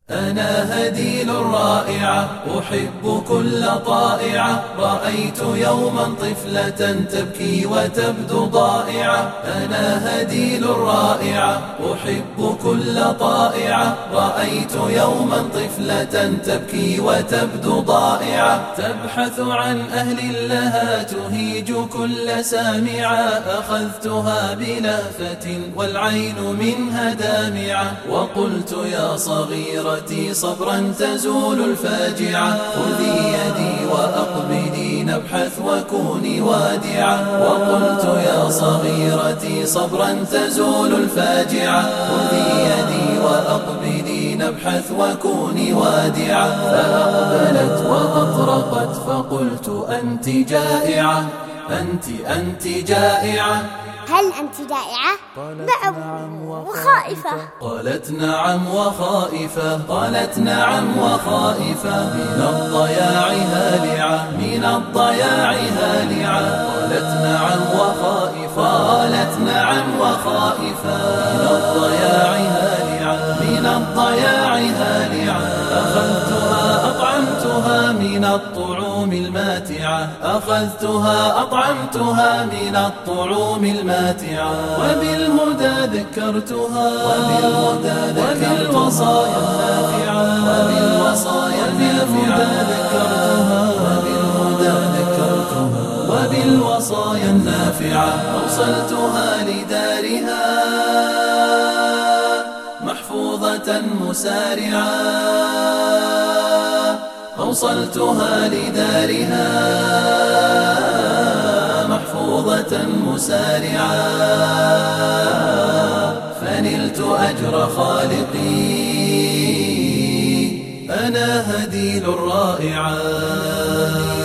أنا هديل رائعة أحب كل طائعة، رأيت يوما طفلة تبكي وتبدو ضائعة. أنا هديل رائعة أحب كل طائعة، رأيت يوما طفلة تبكي وتبدو ضائعة. تبحث عن أهل لها تهيج كل سامعة، أخذتها بلهفة والعين منها دامعة، وقلت يا صغيرة صبرا تزول الفاجعة، خذي يدي وأقبلي نبحث وكوني وادعة. وقلت يا صغيرتي صبرا تزول الفاجعة، خذي يدي وأقبلي نبحث وكوني وادعة. فأقبلت وأطرقت فقلت أنت جائعة، أنت جائعة. هل أنت جائعة؟ نعم وخائفة. قالت نعم وخائفة، قالت نعم وخائفة، من الضياع هالعة، من الضياع هالعة. قالت نعم وخائفة، قالت نعم وخائفة، من الضياع هالعة، من الضياع هالعة. أخذتها أطعمتها من الطعوم الماتعة، أخذتها أطعمتها من الطعوم الماتعة. وبالهدى ذكرتها، وبالوصايا النافعة، وبالوصايا النافعة. وبالهدى ذكرتها، وبالوصايا النافعة. أوصلتها لدارها محفوظة مسارعة، أوصلتها لدارها محفوظة مسارعة. فنلت أجر خالقي، أنا هديل رائعة.